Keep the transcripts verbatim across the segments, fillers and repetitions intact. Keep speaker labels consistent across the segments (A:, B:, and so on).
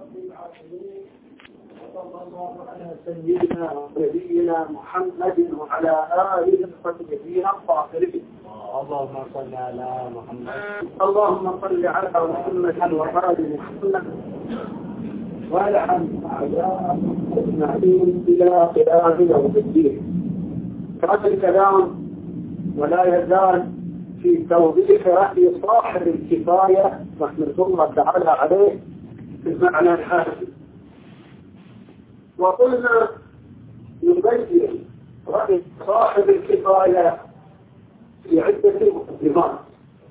A: وصلى الله على سيدنا ونبينا محمد وعلى آله الطيبين الطاهرين.
B: اللهم صل على محمد.
A: اللهم صل على محمد وآل محمد والعن أعداءهم أجمعين إلى قيام يوم الدين. هذا الكلام ولا يزال في توضيح رأي صاحب الكفاية رحمة الله تعالى عليه في المعنى الحالي. وقلنا يبين رأي صاحب الكفاية في عدة مقدمات.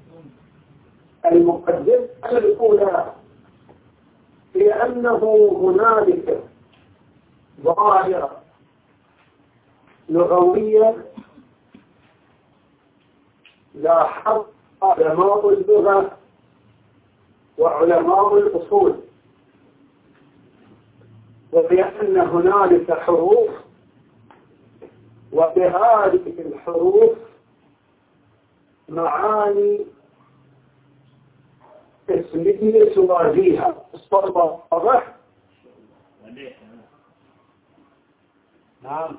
A: المقدمة الأولى هي أنه هنالك ظاهرة لغوية لاحظ علماء اللغة وعلماء الأصول، وبأن هنالك حروف وبهذه الحروف معاني اسمية توازيها. الصوت واضح؟
B: نعم.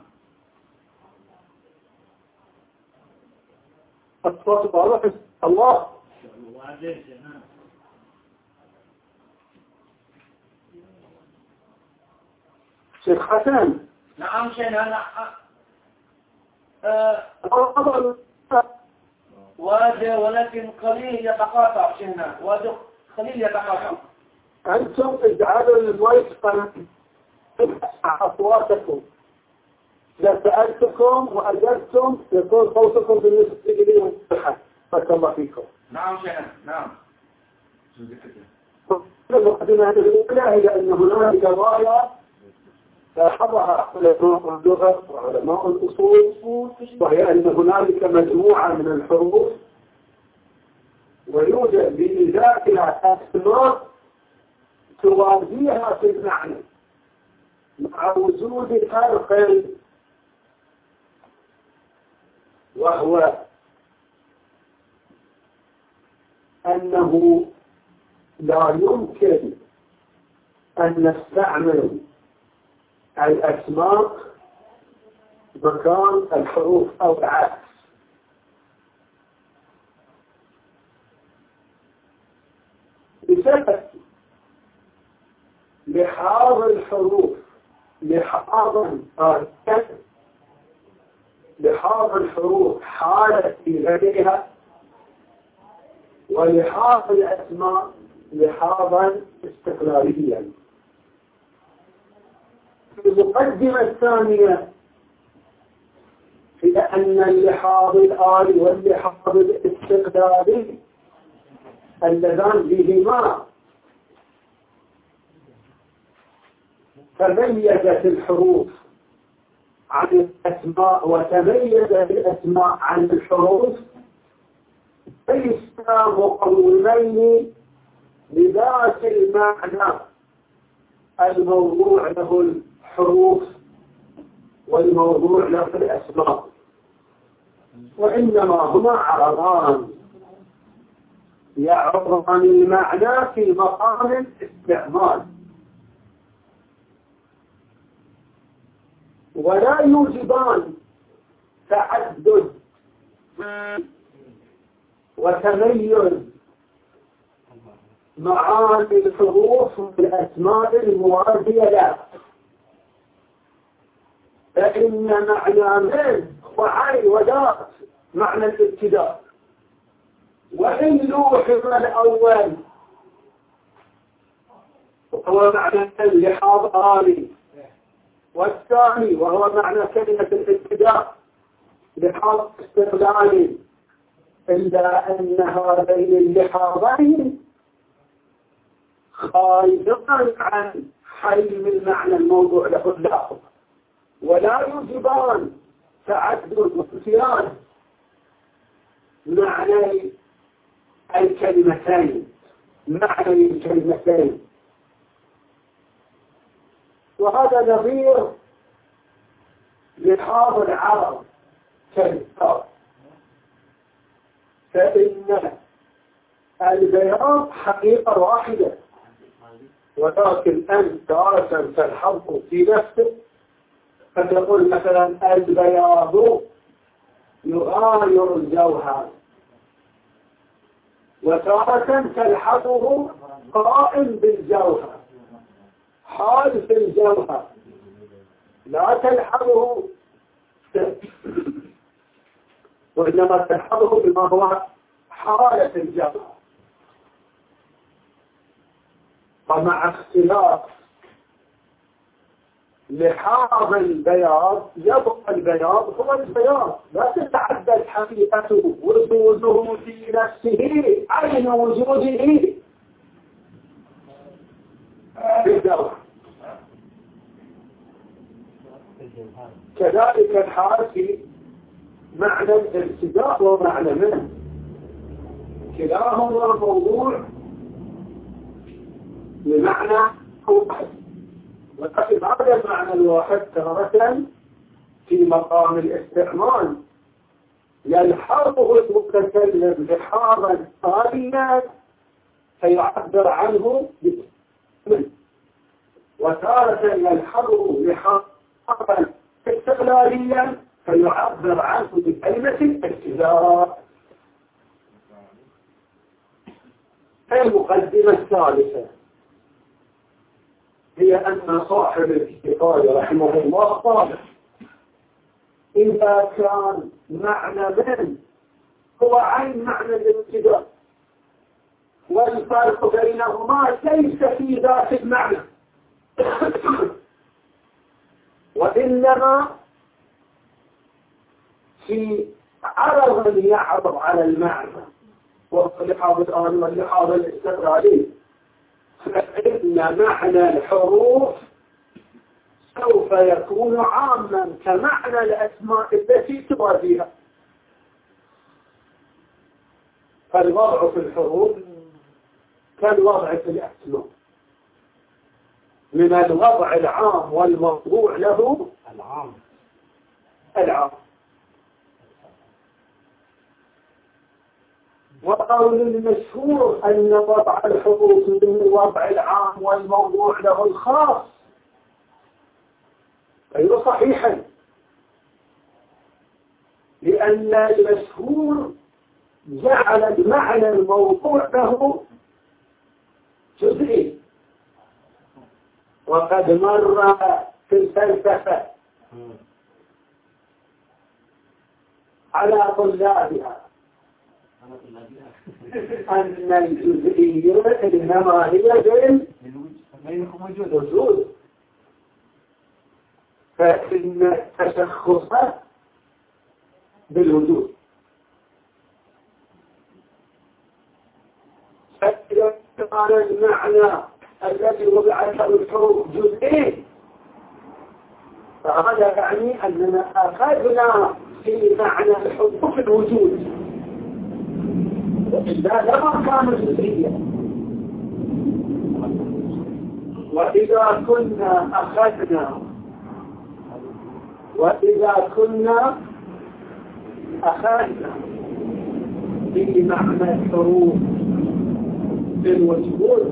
A: الصوت واضح؟ الله. شيخ حسن.
B: نعم شيخنا.
A: أه
B: واجه ولكن قليل يتقاطع شيخنا، واجه قليل يتقاطع.
A: أنتم اجعلوا المايك قناة أصواتكم. إذا سألتكم وأجبتم يكون صوتكم بالنسبة إليه مفتوحا. بارك الله فيكم.
B: نعم شيخنا. نعم.
A: المقدمة الأولى هي أن هنالك ظاهرة لاحظها علماء اللغة وعلماء الأصول، وهي أن هنالك مجموعة من الحروف ويوجد بذاتها أسماء توازيها في المعنى مع وجود فرق، وهو أنه لا يمكن أن نستعمل الأسماء مكان الحروف أو العكس. بسبب لحاظ الحروف لحاظا آتيا لحاظ الحروف حالة في غيرها، ولحاظ الأسماء لحاظا استقلاليا. في المقدمة الثانية هي أن اللحاظ الآلي واللحاظ الاستقلالي اللذان بهما تميزت الحروف عن الأسماء وتميزت الأسماء عن الحروف، ليسا مقومين لذات المعنى الموضوع له الحروف والموضوع له الأسماء، وإنما هما عرضان يعرضان المعنى في مقام الاستعمال، ولا يوجبان تعدد وتميز معاني الحروف والأسماء الموازية لها، فإن معنى من وعي وذات معنى الابتداء، وإن لوحظ الأول وهو معنى اللحاظ آلي، والثاني وهو معنى كلمة الابتداء لحاظ استقلالي، إلا أن هذين اللحاظين خارجان عن حجم المعنى الموضوع له اللافظ، ولا يوجبان تعدد وامتياز معنى الكلمتين معنى الكلمتين. وهذا نظير لحاظ العرب كالكتاب، فإن البياض حقيقة واحدة، ولكن أنت تارة تلحظه في نفسك فتقول مثلا البياض يغاير الجوهر، وتارة تلحظه قائم بالجوهر حال في الجوهر، لا تلحظه وإنما تلحظه بما هو حالة الجوهر. ومع اختلاف لحاظ البياض يبقى البياض هو البياض، لا تتعدد حقيقته وجوده في نفسه عين وجوده بالجوهر. كذلك الحال في معنى الارتداء ومعنى منه، كلاهما موضوع لمعنى واحد، ولكن هذا المعنى الواحد تارة في مقام الاستعمال يلحظه المتكلم لحاظا آليا فيعبر عنه باسم، وتارة يلحظه لحاظا استقلاليا فيعبر عنه بكلمة الارتداء. المقدمة الثالثة هي أن صاحب الكفاية رحمه الله قال إذا كان معنى من هو عين معنى الابتداء والفرق بينهما ليس في ذات المعنى وإنما في عرض يعرض على المعنى واللحاظ الآن واللحاظ الاستقراري، فإن معنى الحروف سوف يكون عاما كمعنى الأسماء التي توازيها. فالوضع في الحروف كالوضع في الأسماء، من الوضع العام والموضوع له العام العام. وقول المشهور أن وضع الحروف من الوضع العام والموضوع له الخاص غير صحيحا، لأن المشهور جعل المعنى الموضوع له جزئي، وقد مر في الفلسفة على طلابها أن الجزئية إنما هي بالوجود، فإن التشخص بالوجود. فإذا كان المعنى الذي وضعت له الحروف جزئين فهذا يعني أننا أخذنا في معنى الحروف الوجود، وإذا لما كان جزئيا. وإذا كنا أخذنا وإذا كنا أخذنا في معنى الحروف بالوجود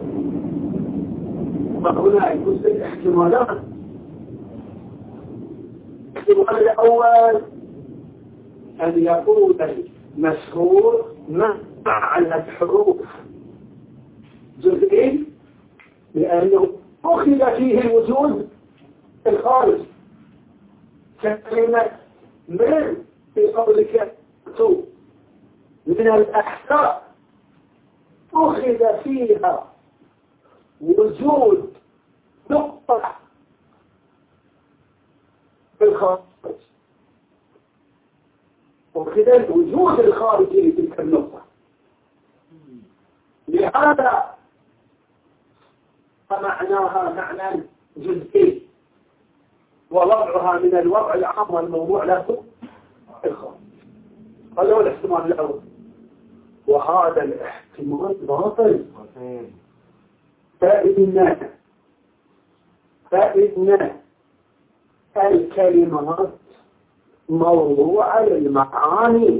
A: فهنا يكون الاحتمالات. الاحتمال الأول أن يكون المشهور معنى الحروف جزئي لأنه أخذ فيه الوجود الخارج، كلمة من في قولك تو من الأحساء أخذ فيها وجود نقطة في الخارج، أخذ الوجود الخارجي لتلك النقطة، لهذا فمعناها معنى جزئي ووضعها من الوضع العام والموضوع له الخاص. هذا هو الاحتمال الأول، وهذا الاحتمال باطل. فإن فإن الكلمات موضوعة للمعاني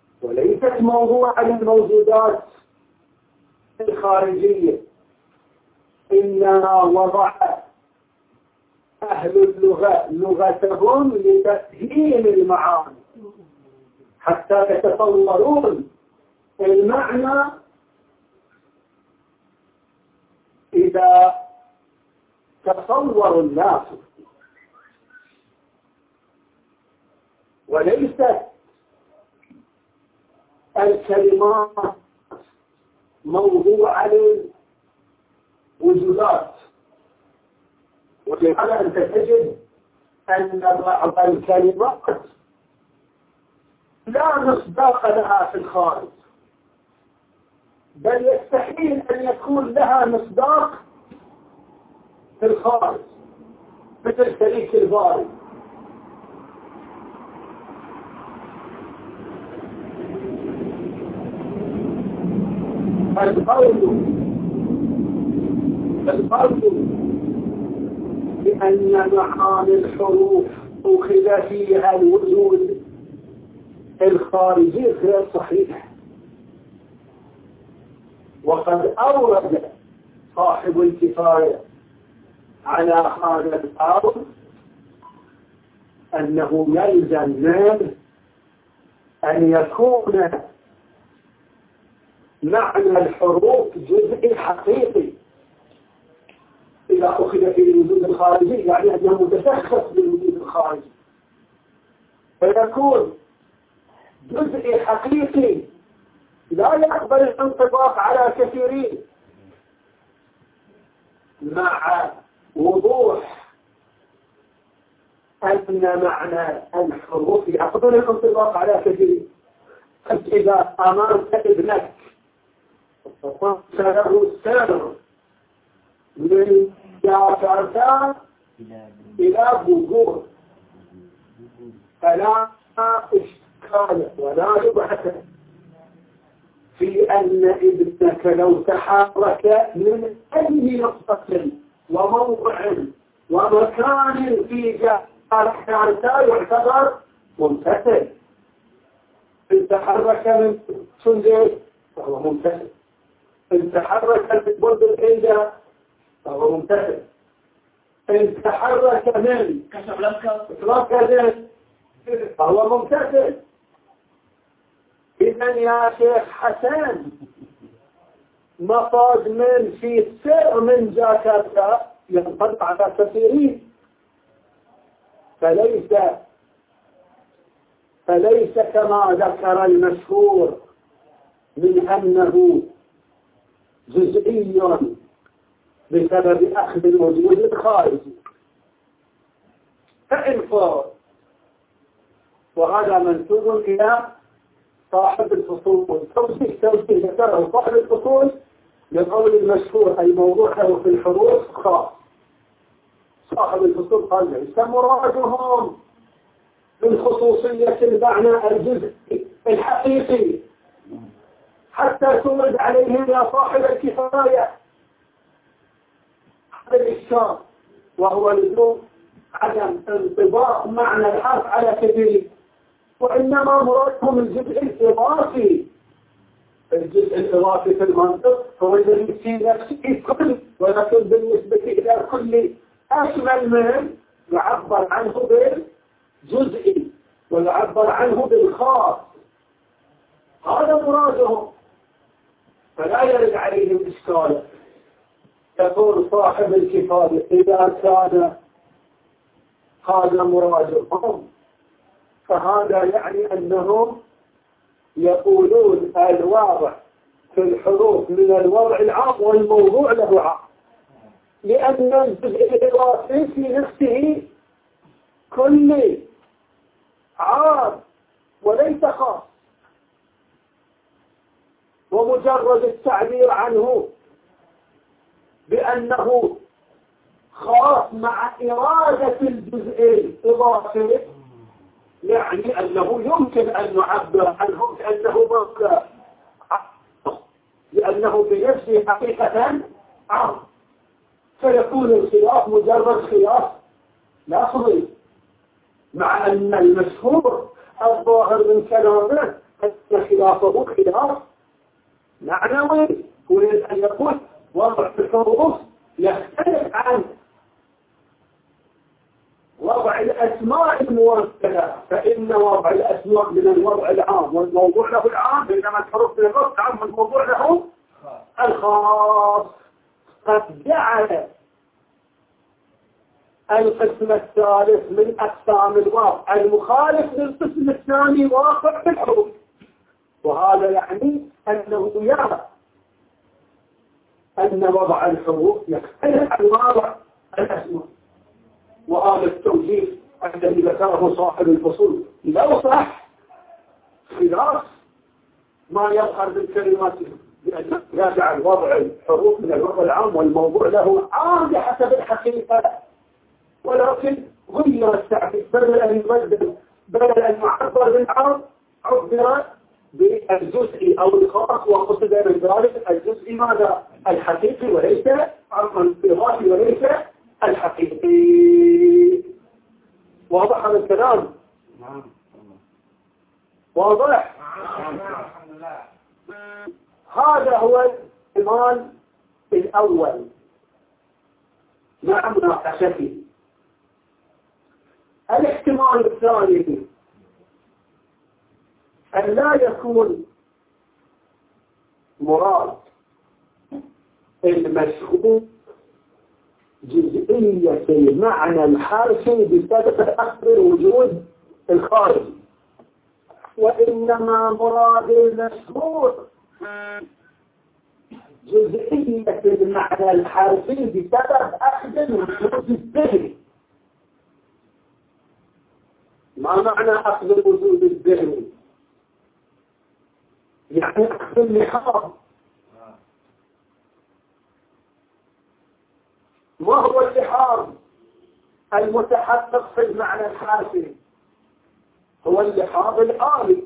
A: وليست موضوعة للموجودات الخارجية، إنما وضع أهل اللغة لغتهم لتفهيم المعاني حتى يتصورون المعنى إذا تصور الناس، وليست الكلمات موضوع للوجودات. ولهذا أنت تجد أن بعض الكلمات لا مصداق لها في الخارج، بل يستحيل أن يكون لها مصداق في الخارج، مثل شريك الباري. القول القول بأن معاني الحروف أخذ فيها الوجود الخارجي غير صحيح. وقد أورد صاحب الكفاية على هذا الأمر أنه يلزم منه أن يكون معنى الحروف جزء حقيقي إذا أخذ في الوجود الخارجي، يعني أنه متشخص بالوجود الخارجي، فيكون جزء حقيقي لا يقبل الانطباق على كثيرين، مع وضوح أن معنى الحروف يقبل الانطباق على كثيرين. إذا أمرت ابنك وقلت له السر من جاكرتا إلى بوغور فلا إشكال ولا يبحث في أن ابنك لو تحرك من أي نقطة وموضع ومكان في جاكرتا يعتبر ممتثل. إن تحرك من سندس فهو ممتثل، إن تحرك من برد الحيدة فهو ممتثل، إن تحرك من كسبلانكا فهو ممتثل. إذن يا شيخ حسن مفاد من في سر من جاكرتا ينطبق على كثيرين، فليس فليس كما ذكر المشهور من أنه جزئي بسبب أخذ الوجود الخارجي. فإن فار وهذا منسوب إلى صاحب الفصول، توصيف توصيف ذكره صاحب الفصول لقول المشهور أي موضوعه في الحروف خاص. صاحب الفصول قال ليس مرادهم من خصوصية المعنى الجزئي الحقيقي حتى تورد عليهم يا صاحب الكفاية هذا الإشكال، وهو لزوم عدم انطباق معنى الحرف على كثير، وإنما مرادهم الجزء الإضافي. الجزء الإضافي في المنطق هو الذي في نفسه كل، ولكن بالنسبة إلى الكل أشمل من يعبر عنه بالجزئي ويعبر عنه بالخاص. هذا مرادهم، فلا يرد عليهم إشكال. يقول صاحب الكفاية إذا كان هذا مرادهم فهذا يعني أنهم يقولون الواضع في الحروف من الوضع العام والموضوع له عام، لأن الجزء الإضافي في نفسه كلي عام وليس خاص، ومجرد التعبير عنه بأنه خاص مع إرادة الجزء الإضافي يعني أنه يمكن أن نعبر عنه كأنه مبقى، لأنه بنفسه حقيقة عام، فيكون الخلاف مجرد خلاف لفظي، مع أن المشهور الظاهر من كلامه أن خلافه خلاف معنوي. يريد أن يقول وضع في الحروف يختلف عن وضع الأسماء الموكلة، فإن وضع الأسماء من الوضع العام والموضوع له العام، بينما الحروف من الوضع العام والموضوع له الخاص. قد جعل القسم الثالث من أقسام الواقع المخالف للقسم الثاني واقع في الحروف، وهذا يعني أنه يرى أن وضع الحروف يختلف عن وضع الأسماء. وهذا التوجيه الذي ذكره صاحب الفصول لو صح خلاف ما يظهر من كلماتهم، لأنه يجعل وضع الحروف من الوضع العام والموضوع له عام بحسب الحقيقة، ولكن غير التعبير، بدل أن يبدل بدل أن يعبر بالعام عبر بالجزئي أو الخاص، وقصد من ذلك الجزئي ماذا؟ الحقيقي، وليس عن الانطباعي وليس الحقيقي. واضح هذا الكلام؟ واضح؟ هذا هو الاحتمال الأول مع مناقشته. الاحتمال الثاني أن لا يكون مراد المشهور جزئية المعنى الحرفي بسبب أصل الوجود الخارجي، وإنما مراد المشهور جزئية المعنى الحرفي بسبب أخذ الوجود الذهني. ما معنى أخذ الوجود الذهني؟ يعني أخذ اللحاظ. ما هو اللحاظ المتحقق في المعنى الحرفي؟ هو اللحاظ الآلي.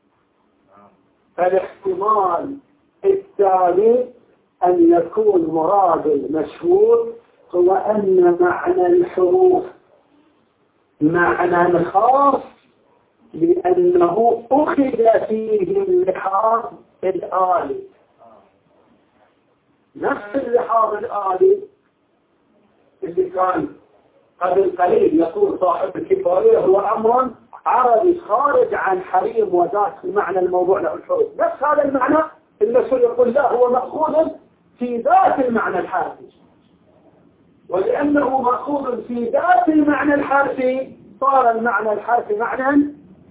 A: فالاحتمال الثاني أن يكون مراد المشهور هو أن معنى الحروف معنى خاص لأنه أخذ فيه اللحاظ الآلي. نفس اللحاظ الآلي اللي كان قبل قليل يقول صاحب الكفاية هو أمر عربي خارج عن حريم وذات المعنى الموضوع له الحروف، نفس هذا المعنى المشهور يقول لا هو مأخوذ في ذات المعنى الحرفي، ولأنه مأخوذ في ذات المعنى الحرفي صار المعنى الحرفي معنى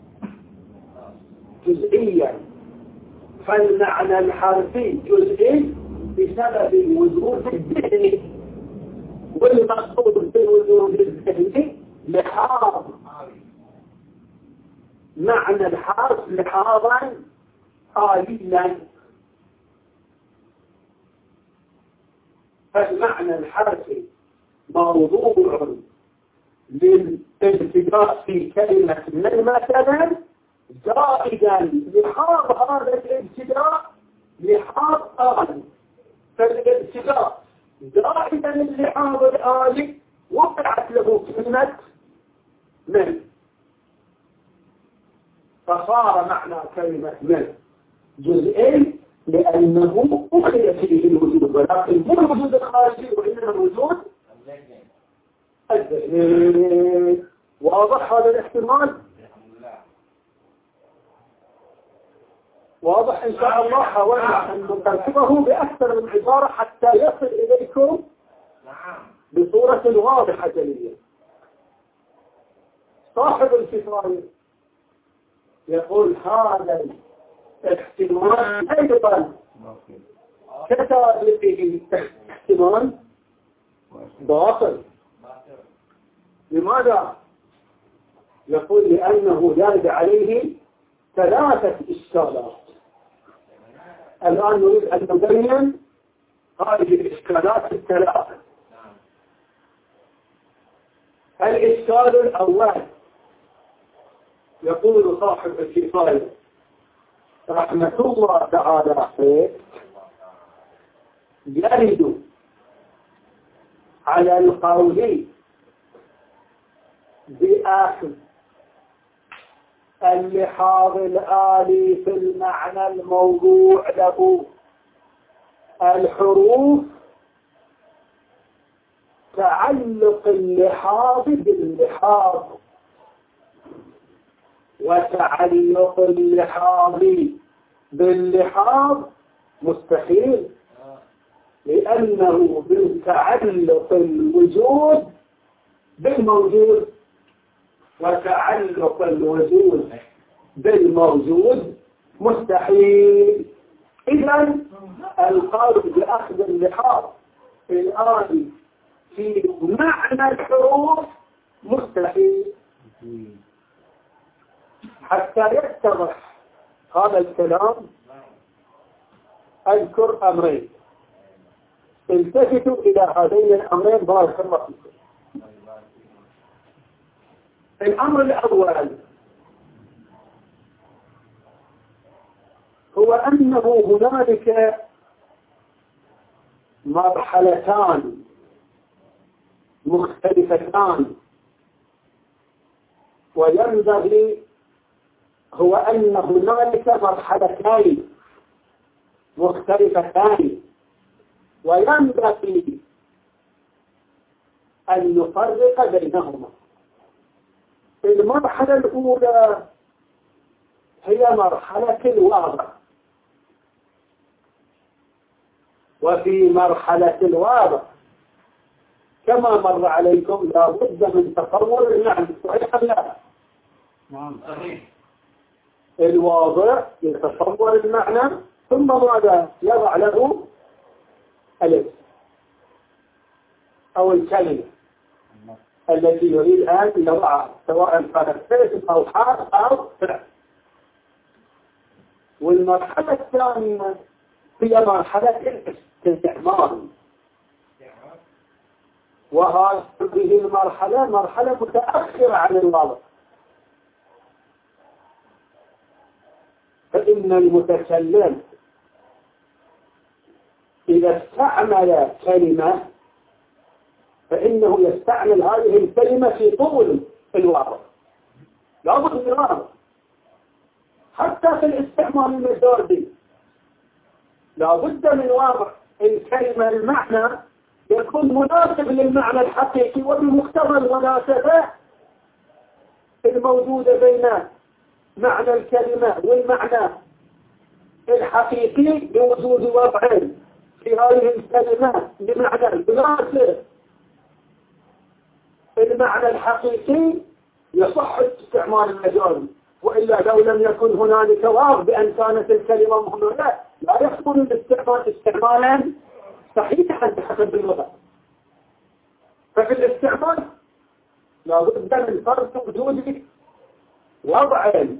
A: جزئيا. فالمعنى الحرفي جزئي بسبب الوجود الذهني، والمقصود بالوجود الذهني لحاظ معنى الحرف لحاظا آليا. فالمعنى الحرفي موضوع للالتقاء في كلمة من مثلا زائدا لحاظ هذا الالتقاء لحاظ آلي. فالالتقاء زائدا اللحاظ الآلي وقعت له كلمة من، فصار معنى كلمة من جزئين لأنه أخذ فيه الوجود، ولكن مو الوجود الخارجي وإنما الوجود الذهني. واضح هذا الاحتمال؟ واضح إن شاء الله. حاولنا أن نترتبه بأكثر من عبارة حتى يصل إليكم بصورة واضحة جلية. صاحب الكفاية يقول هذا الاحتمال أيضا كتابته احتمال باطل. لماذا؟ يقول لأنه يرد عليه ثلاثة إشكالات. الآن نريد أن نبين هذه الإشكالات الثلاثة. الإشكال الأول يقول صاحب الكفاية رحمة الله تعالى عليه يرد على القول بأخذ اللحاظ الآلي في المعنى الموضوع له الحروف تعلق اللحاظ باللحاظ، وتعلق اللحاظ باللحاظ مستحيل، لأنه بتعلق الوجود بالموجود، وتعلق الوجود بالموجود مستحيل. إذا القول بأخذ اللحاظ الآن في معنى الحروف مستحيل. حتى يتضح هذا الكلام أذكر أمرين، التفتوا إلى هذين الأمرين بارك الله فيكم. الأمر الأول هو أنه هنالك مرحلتان مختلفتان، وينبغي هو أن هنالك مرحلتين مختلفتان، وينبغي أن نفرق بينهما. المرحلة الأولى هي مرحلة الواضع، وفي مرحلة الواضع كما مر عليكم لا بد من تصور المعنى، صحيح أم لا؟
B: نعم صحيح.
A: الواضع يتصور المعنى ثم ماذا؟ يضع له الاسم أو الكلمة التي يريد أن يضعها، سواء كانت اسم أو حرف أو فعل. والمرحلة الثانية هي مرحلة الاستعمال، وهذه المرحلة مرحلة متأخرة عن الواضع. فإن المتكلم إذا استعمل كلمة فإنه يستعمل هذه الكلمة في طول الواضع، لا بد من واضع. حتى في الاستعمال المجازي لا بد من واضع الكلمة، المعنى يكون مناسب للمعنى الحقيقي، وبمقتضى المناسبة الموجودة بين معنى الكلمة والمعنى الحقيقي بوجود وضعين في هذه الكلمة بمعنى المناسب المعنى الحقيقي يصح استعمال المجازي، وإلا لو لم يكن هنالك واضح بأن كانت الكلمة مهملة لا يكون الاستعمال استعمالا صحيحا بحسب اللغة. ففي الاستعمال لا بد من فرض وجود وضعين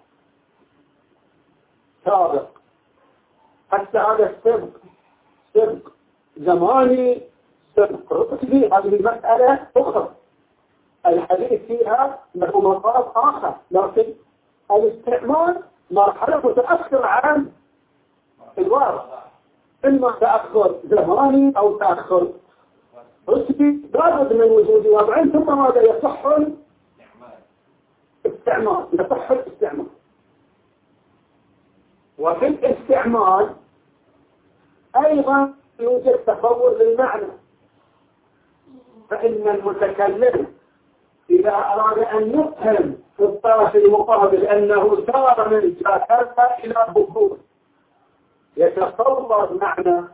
A: سابق. حتى هذا السبق سبق زماني سبق رتبي، هذه المسألة أخرى الحديث فيها له مطاف آخر، لكن الاستعمال مرحلة متأخرة عن الواقع، إما تأخر زماني أو تأخر رتبي، لابد من وجود وضعين ثم ماذا يصح الاستعمال يصح الاستعمال. وفي الاستعمال أيضا يوجد تطور للمعنى، فإن المتكلم إذا أراد أن يفهم في الطرف المقابل أنه سار من جاكرتا إلى بوغوت، يتصور معنى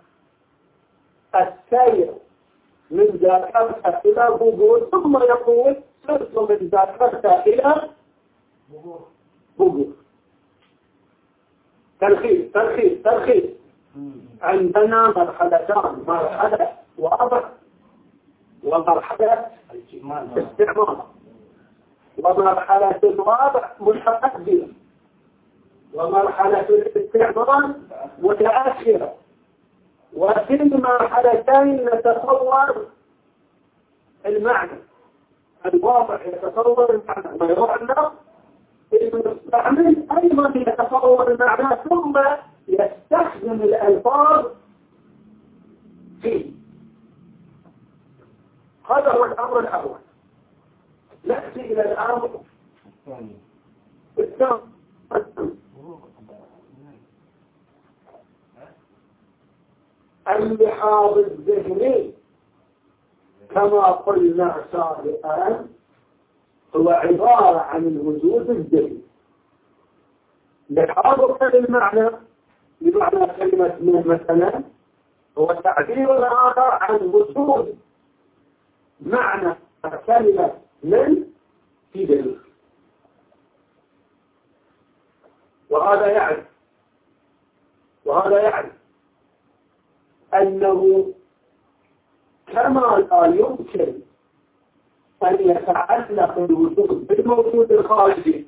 A: السير من جاكرتا إلى بوغوت، ثم يقول سرت من جاكرتا إلى بوغوت. تلخيص تلخيص تلخيص عندنا مرحلتان، مرحلة واضح ومرحلة استعمال، ومرحلة الواضح متقدمة ومرحلة الاستعمال متأخرة. وفي المرحلتين نتصور المعنى الواضح يتصور المعنى ويعنى المستعمل أيضا يتصور المعنى ثم يستخدم الألفاظ فيه. هذا هو الأمر الأول. نأتي إلى الأمر الثاني. اللحاظ الذهني كما قلنا سابقا هو عبارة عن الوجود الذهني. لحاظة المعنى بمعنى كلمة من مثلا هو تعبير هذا عن وجود معنى كلمة من في دليل. وهذا يعني وهذا يعني أنه كما لا يمكن أن يتعلق الوجود بالموجود الخارجي،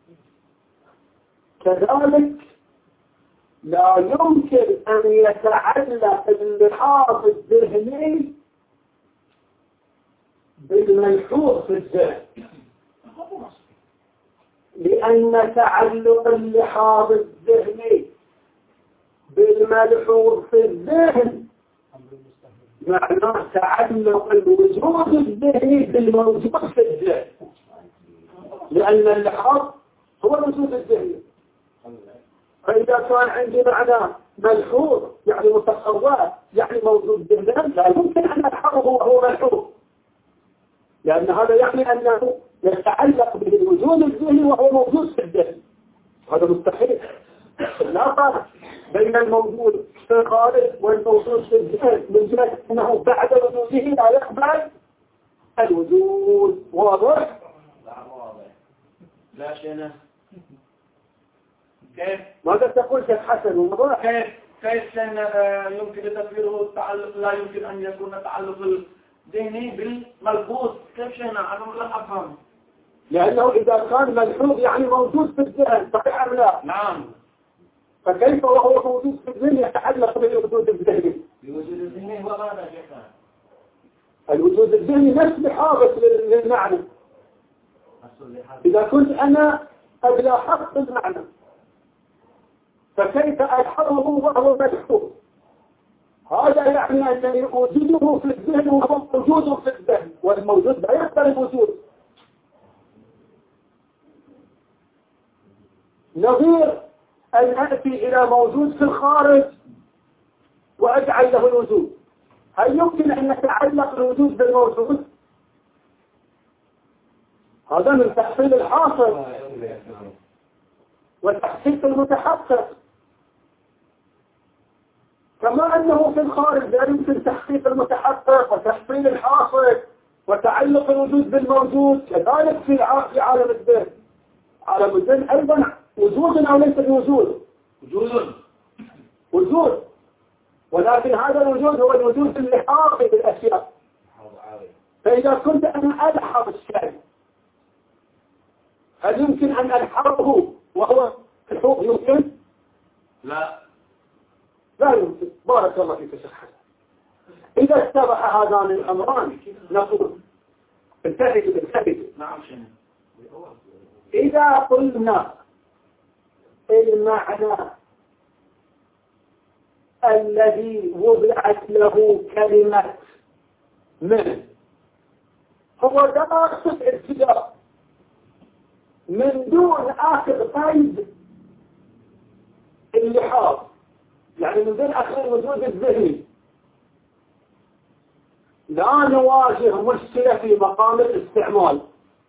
A: كذلك لا يمكن أن يتعلق اللحاظ الذهني بالملحوظ في الذهن، لأن تعلق اللحاظ الذهني بالملحوظ في الذهن معناه تعلق الوجود الذهني بالموجود في الذهن، لأن اللحاظ هو الوجود الذهني. فإذا كان عندي معنى ملحوظ يعني متصور يعني موجود ذهنا، لا يمكن أن ألحظه وهو ملحوظ، لأن هذا يعني أنه يتعلق به الوجود الذهني وهو موجود في الذهن. هذا مستحيل. لا فرق بين الموجود في الخارج والموجود في الذهن من جهة أنه بعد وجوده لا يقبل الوجود. واضح؟
B: لا واضح. لا شيء. كيف؟
A: ماذا تقول شيخ حسن؟ واضح؟
B: كيف كيف يمكن تفسيره التعلق لا يمكن أن يكون تعلق الذهني بالملبوس؟ كيف شيء؟ أنا لا أفهم.
A: لأنه إذا كان ملحوظ يعني موجود في الذهن، صحيح أم لا؟
B: نعم.
A: فكيف وهو موجود في الذهن يتعلق بالوجود الذهني؟
B: الوجود الذهني هو ماذا شيخنا؟
A: الوجود الذهني نفس لحاظة للمعنى. إذا كنت أنا أبلا حق المعنى فكيف ألحظه وهو ملحوظ؟ هذا يعني أنني أوجده في الذهن وهو موجود في الذهن، والموجود لا يقبل الوجود. نظير أن أتي إلى موجود في الخارج وأجعل له الوجود، هل يمكن أن نتعلق الوجود بالموجود؟ هذا من تحصيل الحاصل والتحقيق المتحقق، كما أنه في الخارج لا يمكن تحقيق المتحقق وتحصيل الحاصل وتعلق الوجود بالموجود، كذلك في عالم الذهن. عالم الذهن أيضا وجود أو ليس بوجود؟
B: وجود
A: وجود، ولكن هذا الوجود هو الوجود اللحاظي بالأشياء. فإذا كنت أنا ألحظ الشيء هل يمكن أن ألحظه وهو الحوض؟ يمكن؟
B: لا
A: لا يمكن. بارك الله فيك شيخ حسن. إذا اتبع هذان الأمران نقول انتبهوا انتبهوا.
B: نعم شيخ.
A: إذا قلنا المعنى الذي وضعت له كلمة من هو دراسة ابتداء من دون آخر قيد اللحاظ، يعني من دون آخر الوجود الذهني، لا نواجه مشكلة في مقام الاستعمال،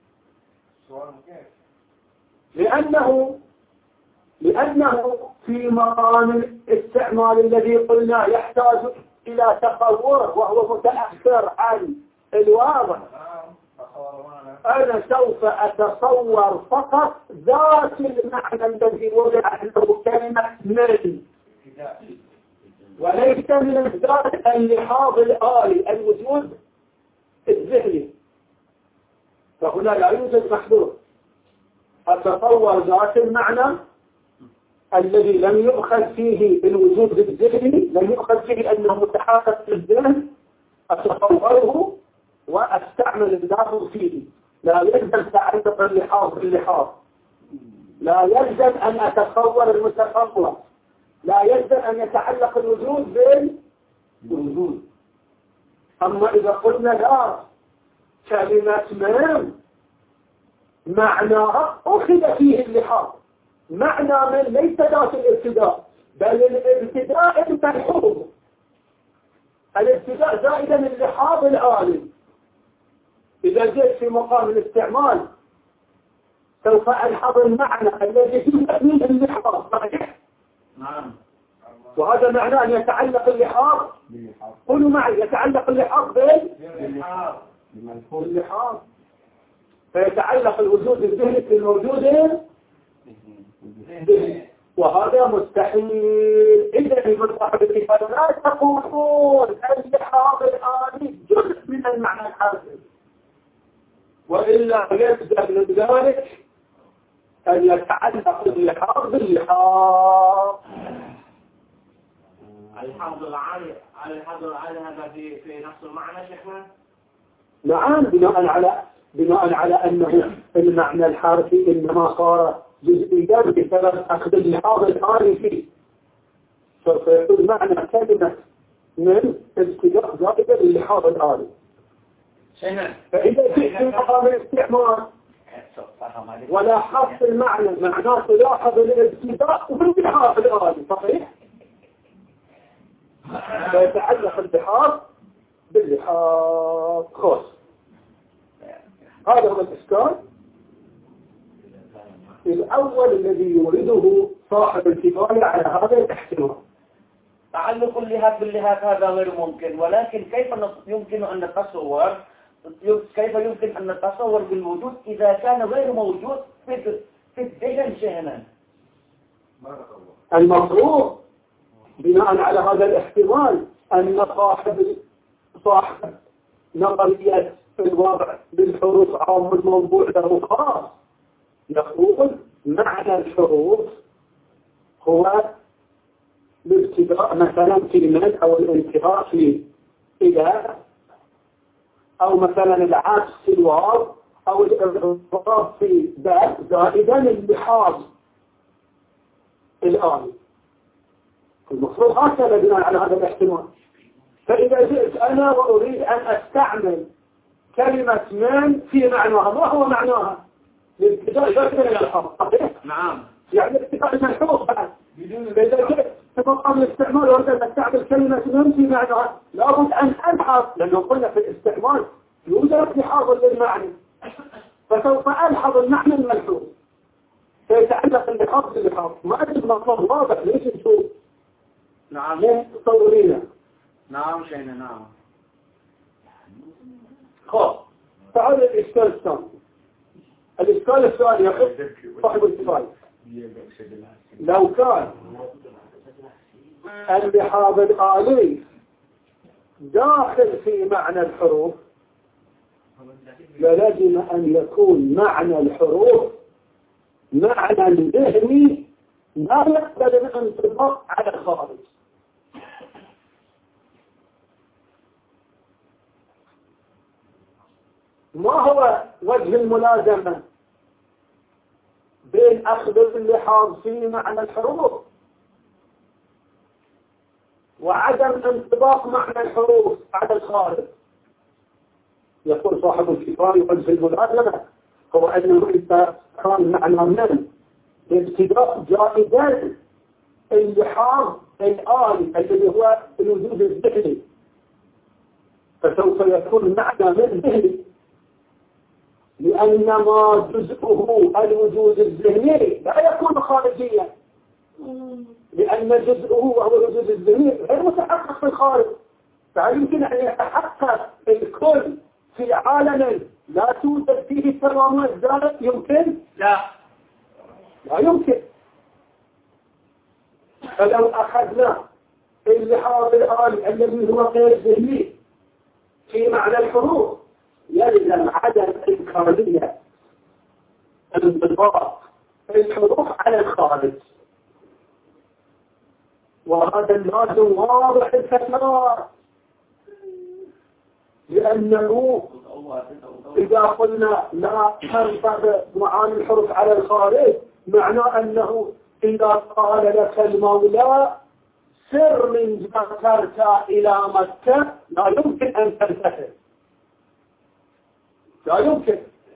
A: لأنه لأنه في مقام الاستعمال الذي قلنا يحتاج إلى تصور وهو متأخر عن الواضح. أنا سوف أتصور فقط ذات المعنى الذي وضع له كلمة من، وليس من الذات اللحاظ الآلي الوجود الذهني، فهنا لا يوجد محدود. أتصور ذات المعنى الذي لم يؤخذ فيه الوجود الذهني، لم يؤخذ فيه أنه متحقق في الذهن، أتصوره وأستعمل اللحظ فيه. لا يلزم تعلق اللحاظ باللحاظ، لا يلزم أن أتصور المتصور، لا يلزم أن يتعلق الوجود بالوجود. أما إذا قلنا لا، كلمة من معناها أخذ فيه اللحاظ، معنى من ليس ذات الابتداء بل الابتداء الملحوظ، الابتداء زائدا اللحاظ الآلي، إذا جئت في مقام الاستعمال سوف ألحظ المعنى الذي في تأمين اللحاظ.
B: نعم.
A: وهذا معناه أن يتعلق اللحاظ، قولوا معي، يتعلق اللحاظ باللحاظ، فيتعلق الوجود الذهني في الموجود، وهذا مستحيل. إذا من صاحب الكفاية لا تقولون اللحاظ الآني جزء من المعنى الحاصل، وإلا يلزم من ذلك أن يتعلق اللحاظ باللحاظ.
B: الحظ العالي على الحظ العالي هذا في في نفس المعنى شيخنا؟
A: نعم، بناء على بناء على أنه المعنى الحرفي إنما صار جزئيا بسبب أخذ اللحاظ الآلي فيه، سوف يكون معنى كلمة من ابتداء زائدة للحاظ الآلي. فإذا جئت في مقام الاستعمال ولا حفظ المعنى معناه تلاحظ الابتداء واللحاظ الآلي، صحيح؟ فيتعلق اللحاظ باللحاظ خاص. هذا هو الإشكال الأول الذي يورده صاحب الكفاية على هذا الاحتمال.
B: تعلق اللهات باللهات هذا غير ممكن، ولكن كيف يمكن أن نتصور كيف يمكن أن نتصور بالوجود إذا كان غير موجود في في الذهن شيئا؟
A: المفروض بناء على هذا الاحتمال أن صاحب صاحب نظرية الوضع بالحروف عام الموضوع له خاص، يقول معنى الحروف هو الابتداء مثلا في من أو الانتهاء في إلى، أو مثلا العكس في الواو أو الإضراب في ذا زائدا اللحاظ الآن. المفروض هكذا بناء على هذا الاحتمال. فإذا جئت أنا وأريد أن أستعمل كلمة من في معناها، ما هو معناها؟ الابتداء زائدا اللحاظ، صحيح؟
B: نعم.
A: يعني الابتداء ملحوظ بعد. فإذا جئت في مقام الاستعمال وأريد أن أستعمل كلمة من في معناها لابد أن ألحظ، لأنه قلنا في الاستعمال يوجد لحاظ للمعنى، فسوف ألحظ المعنى الملحوظ فيتعلق اللحاظ باللحاظ. ما أجد مطلب واضح ليش نشوف؟
B: نعم.
A: ليه تصورينا؟
B: نعم شينا. نعم.
A: خلاص، تعال الإشكال الثاني. الإشكال الثاني يقول صاحب الكفاية لو كان اللحاظ الآلي داخل في معنى الحروف للزم أن يكون معنى الحروف معنى ذهني لا يقبل الانطباق على الخارج. ما هو وجه الملازمة بين أخذ اللحاظ في معنى الحروف وعدم انطباق معنى الحروف على الخارج؟ يقول صاحب الكفاية وجه الملازمة هو أنه إذا كان معنى من ابتداء جائزا اللحاظ الآلي الذي هو الوجود الذهني، فسوف يكون معنى من ذهني، لأن ما جزءه الوجود الذهني لا يكون خارجيا، لأن جزءه وهو الوجود الذهني غير متحقق في الخارج. فهل يمكن أن يتحقق الكل في عالم لا توجد فيه التمامات ذلك؟ يمكن؟
B: لا
A: لا يمكن. فلو أخذنا اللحاظ الآلي الذي هو غير ذهني في معنى الحروف يلزم عدم إمكانية انطباق الحروف على الخارج، وهذا اللازم واضح الفترات، لأنه إذا قلنا لا تنطبق معاني الحروف على الخارج معناه أنه إذا قال لك المولى سر من جاكرتا إلى مكة لا يمكن أن تنتهي، لا يمكن،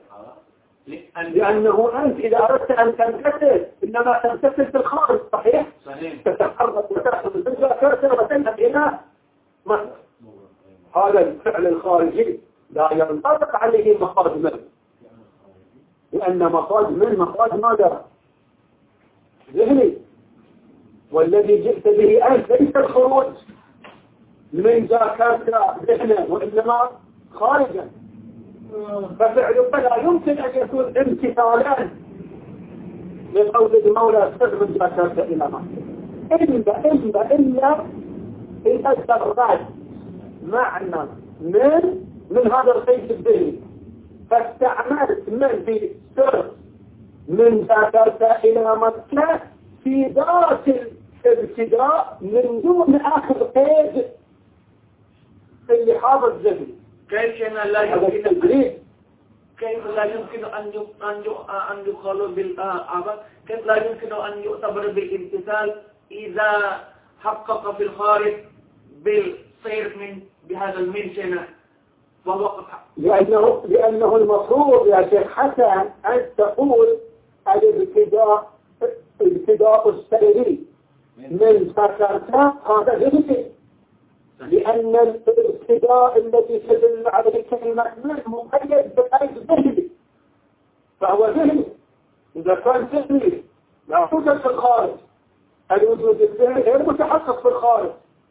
A: لأنه أنت إذا أردت أن تنتهي إنما تنتهي في الخارج، صحيح؟
B: صحيح.
A: تتحرك وتأخذ من جاكرتا وتنتهي إلى مكة. هذا الفعل الخارجي لا ينطبق عليه مخرج من، لأن مخرج من مخرج ماذا؟ ذهني، والذي جئت به أنت ليس الخروج من ذاكرة ذهنه وإنما خارجا. ففعلك لا يمكن أن يكون امتثالا لقول المولى سر من ذاكرة إلى ما إلا إلا إلا إذا استغرقت معنى من من هذا القيد الذهني، فاستعملت من في سر من ذاكرة إلى مكة في ذات الابتداء من دون آخر قيد اللي حافظ ذهني.
B: كيف لا يمكن كيف لا يمكن أن أن أن يقال بالآباء كيف لا يمكن أن يعتبر بالامتثال إذا حقق في الخارج بالصير من بهذا المنشنة ووقف؟
A: لأنه لأنه المفروض يا شيخ حسن أن تقول الابتداء الابتداء السيري من ذاكرته هذا ذهني، لأن الابتداء الذي تدل عليه كلمة من مقيد بقيد ذهني، فهو ذهني. إذا كان ذهني لا يوجد في الخارج، الوجود الذهني غير متحقق في الخارج،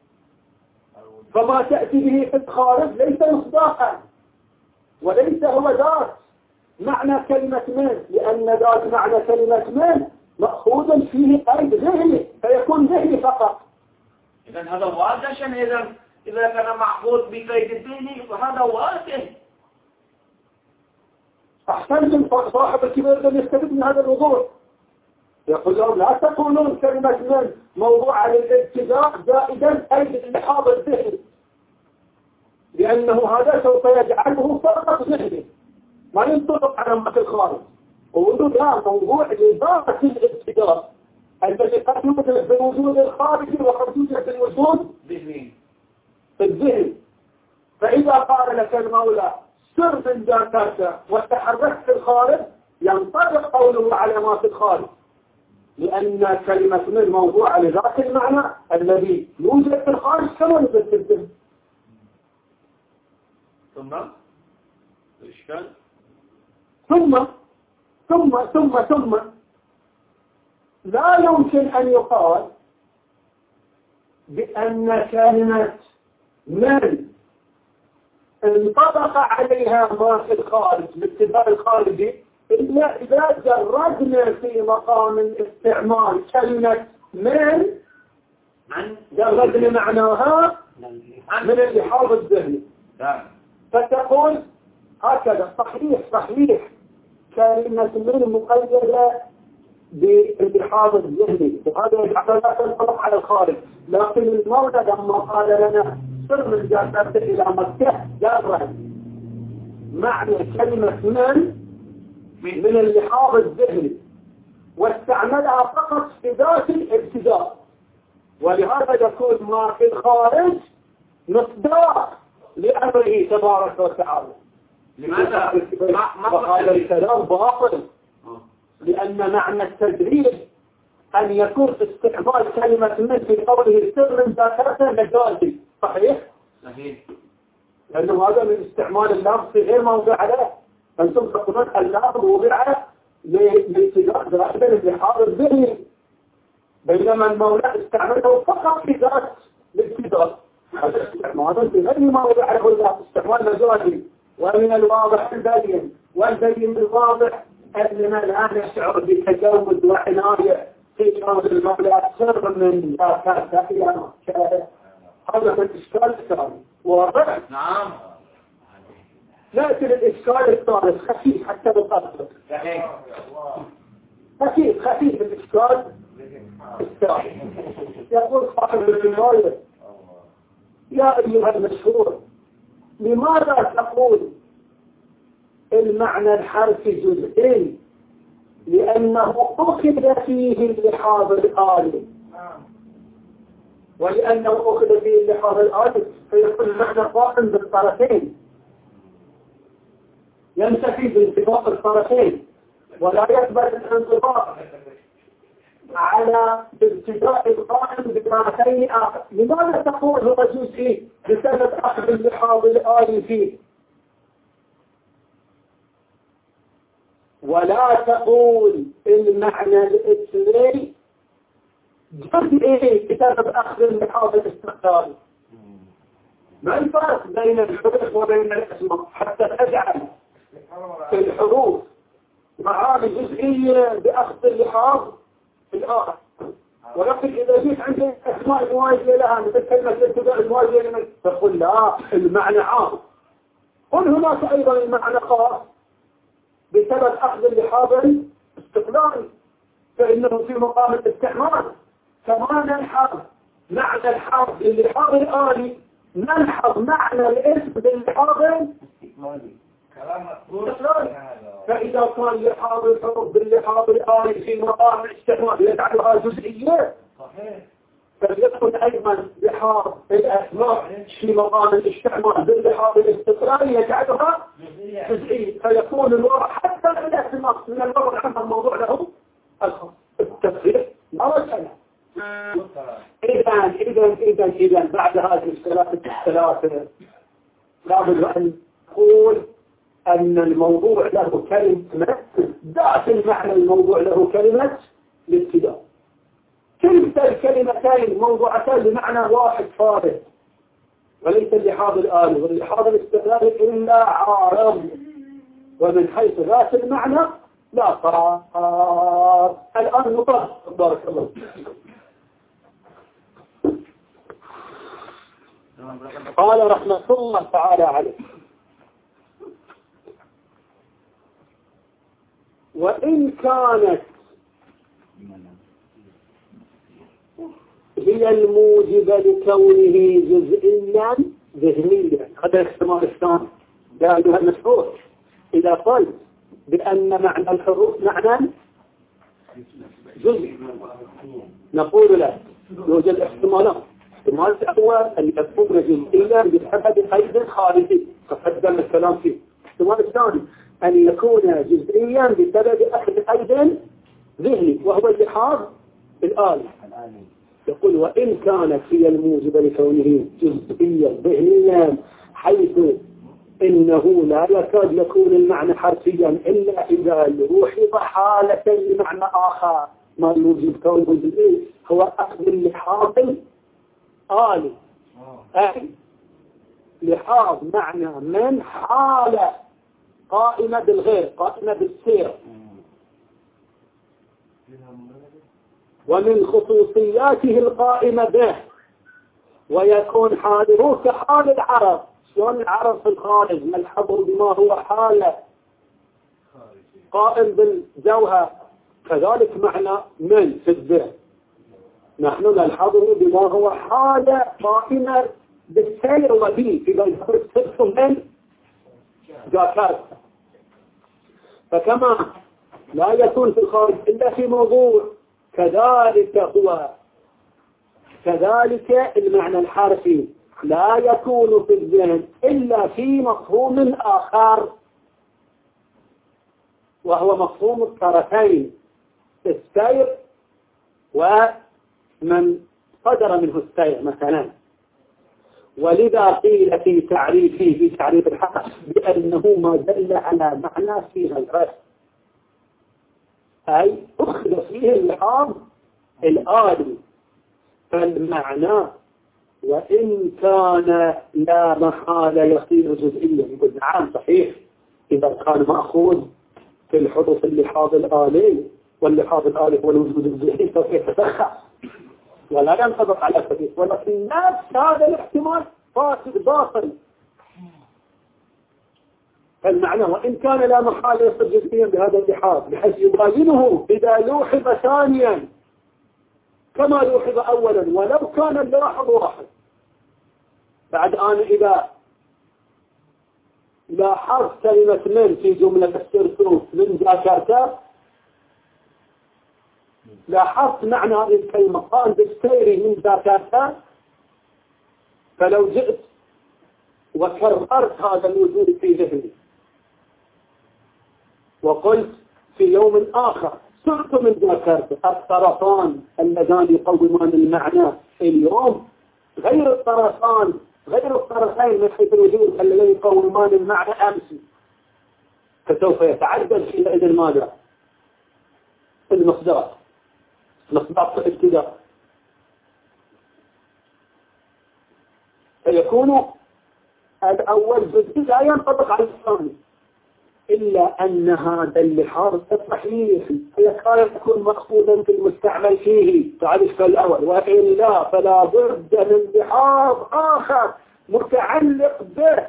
A: فما تأتي به في الخارج ليس مصداقا وليس هو ذات معنى كلمة من، لأن ذات معنى كلمة من مأخوذ فيه قيد ذهني فيكون ذهني فقط.
B: إذا هذا واضح. إذا إذا كان معقود بقيد الذهني فهذا واضح.
A: أحسنتم. صاحب الكبير لم يستفيد من هذا الوضوح. يقول لهم لا تقولون كلمة من موضوع للابتداء زائدا قيد اللحاظ الذهني، لأنه هذا سوف يجعله فقط ذهني ما ينطبق على ما في الخارج. وقولوا لا، موضوع لذات الابتداء الذي قد يوجد بالوجود الخارجي وقد يوجد بالوجود
B: ذهني
A: في الذهن. فإذا قال لك المولى سر من ذاكرته وتحركت في الخارج ينطبق قوله على ما في الخارج، لأن كلمة من موضوع لذات المعنى الذي يوجد في الخارج كما يوجد في الذهن.
B: ثم الإشكال
A: ثم ثم ثم ثم لا يمكن أن يقال بأن كلمة من انطبق عليها ما في الخارج الابتداء الخارجي إلا إذا جردنا في مقام الاستعمال كلمة من جردنا معناها من اللحاظ الذهني، فتقول هكذا صحيح صحيح كلمة من مقيدة باللحاظ الذهني وهذا يجعل لا تنطبق على الخارج. لكن المولى لما قال لنا سر من ذاكرته إلى مكة جرد معنى كلمة من من اللحاظ الذهني واستعملها فقط في ذات الابتداء، ولهذا يكون ما في الخارج مصداق لأمره تبارك وتعالى.
B: لماذا؟
A: وهذا الكلام باطل، لأن معنى التدريج أن يكون استعمال كلمة من في قوله سر من ذاكرته مجازي. صحيح؟
B: صحيح.
A: لأنه هذا من استعمال اللفظ في غير موضع له. أنتم تقولون اللفظ وضع لاتجاه ذاكرة اللحاظ الذهني، بينما المولى استعمله فقط في ذات الابتداء. هذا استعمال في غير موضع له اللفظ، استعمال مجازي. ومن الواضح البين والبين الواضح أننا الآن نشعر بتجاوز وعناية في كون المولى سر من ذاكرته إلى مكة. هذا من الإشكال الثاني. واضح؟
B: نعم.
A: نأتي للإشكال الثالث خفيف حتى نقصد. خفيف خفيف الإشكال الثالث. يقول صاحب الرواية يا أيها المشهور لماذا تقول المعنى الحرفي جزئين؟ لأنه أخذ فيه اللحاظ الآلي، ولأنه أخذ فيه اللحاظ الآلي فيكون المعنى قائم بالطرفين، ينتفي بانطباق الطرفين ولا يقبل الانطباق على ابتداء القائم بطرفين آخر. لماذا تقول هو جزئي؟ بسبب أخذ اللحاظ الآلي فيه. ولا تقول المعنى الإثني جزئي بسبب أخذ اللحاظ الاستقلالي. ما الفرق بين الحروف وبين الأسماء حتى تجعل في الحروف معاني جزئية بأخذ اللحاظ الآخر، ولكن إذا جيت عند أسماء المواجهة لها مثل كلمة الاتباع المواجهة لمن تقول لا المعنى عام. قل هناك أيضا المعنى خاص بسبب أخذ اللحاظ الاستقلالي، فإنه في مقام الاستعمال كما نلحظ معنى الحرف للحاظ الآلي نلحظ معنى الاسم للحاظ الاستقلالي. فإذا كان لحاظ الحروف باللحاظ الآلي في مقام الاستعمال يجعلها جزئية، فليكن أيضا لحاظ الأسماء في مقام الاستعمال باللحاظ الاستقلالي يجعلها جزئية، فيكون الوضع حتى الأسماء من الوضع عنها الموضوع له التفريق مرة ثانية. إذا إذا إذا إذا بعد هذه الثلاثة الثلاثة لابد أن نقول أن الموضوع له كلمة ذات المعنى، الموضوع له كلمة الابتداء. كلمة الكلمتين موضوعتان بمعنى واحد فارغ، وليس اللحاظ الآلي واللحاظ الاستقلالي إلا عارض، ومن حيث ذات المعنى لا فرق. الآن نطبق بارك الله. قال رحمة الله تعالى عليه: وإن كانت هي الموجبة لكونه جزئيا ذهنيا، هذا الاحتمال الثاني. يا أيها المسؤول إذا قلت بأن معنى الحروف معنى جزء، نقول له يوجد احتمالات. الاحتمال الأول أن يكون جزئيا بسبب قيد خارجي تقدم الكلام فيه. الاحتمال الثاني أن يكون جزئيا بسبب أخذ قيد ذهني وهو اللحاظ الآلي. يقول: وإن كانت هي الموجبة لكونه جزئيا ذهنيا، حيث إنه لا يكاد يكون المعنى حرفيا إلا إذا لوحظ حالة لمعنى آخر. ما يوجب كونه جزئي هو أخذ اللحاظ الآلي، أي لحاظ معنى من حالة قائمة بالغير، قائمة بالسير، ومن خصوصياته القائمة به، ويكون حاله كحال العرب. شلون العرب في الخارج نلحظه بما هو حالة قائم بالجوهر، كذلك معنى من في الذهن نحن نلحظه بما هو حالة قائمة بالسير وبه، إذا يخرج صدق من ذاكرة. فكما لا يكون في الخارج إلا في موضوع، كذلك هو كذلك المعنى الحرفي لا يكون في الذهن إلا في مفهوم آخر، وهو مفهوم الطرفين، السير ومن قدر منه السير مثلا. ولذا قيل في تعريفه في تعريف الحق بأنه ما دل على معنى في غيره، أي أخذ فيه اللحاظ الآلي. فالمعنى وإن كان لا محالة يصير جزئيا، يقول نعم صحيح إذا كان مأخوذ في الحروف اللحاظ الآلي، واللحاظ الآلي هو الوجود الذهني سوف يتدخل ولا ينطبق على الحديث، ولكن نفس هذا الاحتمال فاسد باطل. فالمعنى وإن كان لا محالة يصير جزئيا بهذا اللحاظ، بحيث يباينه إذا لوحظ ثانيا كما لوحظ أولا ولو كان اللاحظ واحد. بعد آن إذا لاحظت كلمة من في جملة السرسوف من ذاكرته، لاحظت معنى هذه الكلمة قام بالسير من ذاكرته، فلو جئت وكررت هذا الوجود في ذهني وقلت في يوم آخر صرت من ذاكرته، الطرفان اللذان يقومان المعنى اليوم غير الطرفان غير الطرفين من حيث الوجود اللذان يقومان المعنى أمس. فسوف يتعدد حينئذ ماذا؟ المصداق مصداق الابتداء، فيكون الأول جزء لا ينطبق على الثاني، إلا أن هذا اللحاظ الصحيح يكاد يكون مأخوذا في المستعمل فيه تعرف الأول، وإلا فلا بد من لحاظ آخر متعلق به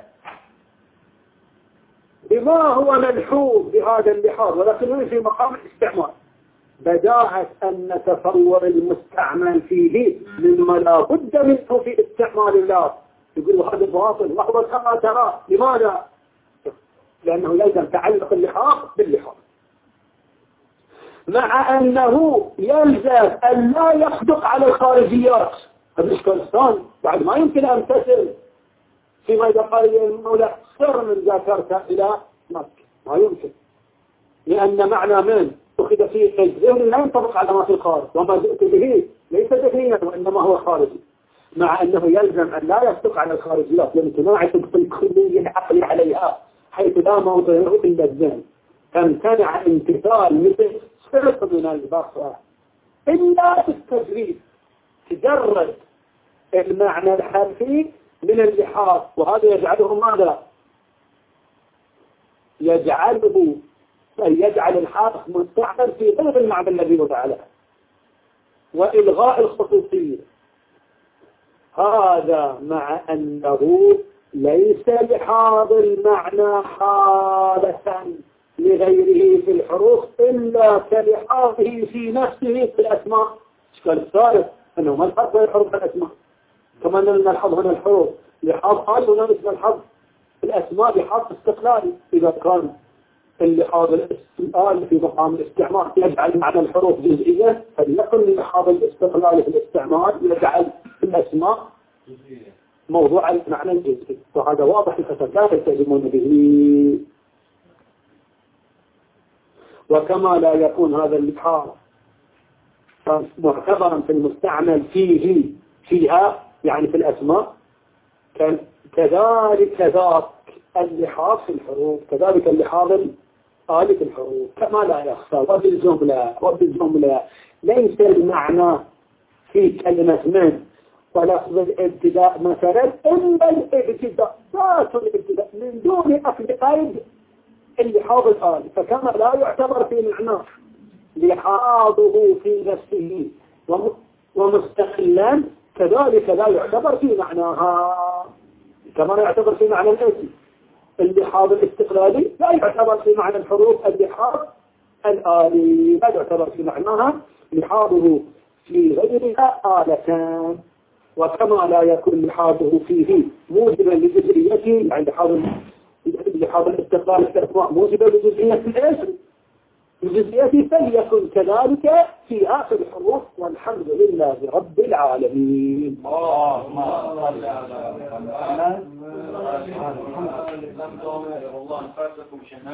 A: بما هو ملحوظ بهذا اللحاظ، ولكنه في مقام الاستعمال. بداهة أن نتصور المستعمل فيه مما لا بد منه في استعمال الله، يقول هذا باطل لحظة كما ترى. لماذا؟ لأنه يلزم تعلق اللحاظ باللحاظ، مع أنه يلزم أن لا يصدق على الخارجيات. الإشكال الثاني بعد ما يمكن أن تصل فيما إذا قال المولى سر من ذاكرت إلى مكة، ما يمكن، لأن معنى من أخذ فيه الذهن لا ينطبق على ما في الخارج، وما جئت به ليس ذهنيا وإنما هو خارجي، مع أنه يلزم أن لا يصدق على الخارجيات لامتناع صدق الكلي العقلي عليها، حيث لا موضع إلا الذهن، فامتنع امتثال مثل سرق من البصر إلا بالتجريد، تجرد المعنى الحرفي من اللحاظ، وهذا يجعله ماذا؟ يجعله يجعل الحرف مستعمل في غير المعنى الذي وضع له، وإلغاء الخصوصية. هذا مع أنه ليس لحاظ المعنى حالة لغيره في الحروف إلا كلحاظه في نفسه في الأسماء. الإشكال الثالث أنه ما الفرق بين الحروف والأسماء، كما أن نلحظ هنا الحروف لحاظ حال هنا مثل الحظ الأسماء لحاظ استقلالي. إذا كان اللحاظ الاستقلالي في مقام الاستعمال يجعل معنى الحروف جزئية، فليكن اللحاظ الاستقلالي في الاستعمال يجعل الأسماء موضوع المعنى الجزئي، وهذا واضح لا يلتزمون به. وكما لا يكون هذا اللحاظ معتبرا في المستعمل فيه فيها يعني في الأسماء، كذلك ذاك اللحاظ في الحروف، كذلك اللحاظ الآلي في الحروف كما لا يخفى. وبالجملة وبالجملة ليس المعنى في كلمة من ولفظ الابتداء مثلا إلا الابتداء ذات الابتداء من دون أخذ قيد اللحاظ الآلي، فكما لا يعتبر في معناه لحاظه في نفسه ومستقلا، كذلك لا يعتبر في معناها، كما لا يعتبر في معنى الاسم اللحاظ الاستقلالي، لا يعتبر في معنى الحروف اللحاظ الآلي، لا يعتبر في معناها لحاظه في غيرها آلتان. وكما لا يكون لحاظه فيه موجبا لجزئيته، يعني لحاظ لحاظ الاستقلال في الأسماء موجبا لجزئية الاسم الجزئية، فليكن كذلك في آخر الحروف. والحمد لله رب العالمين.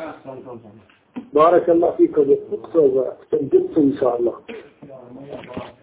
A: بارك الله فيكم وتقصوا وتنجبتم إن شاء الله.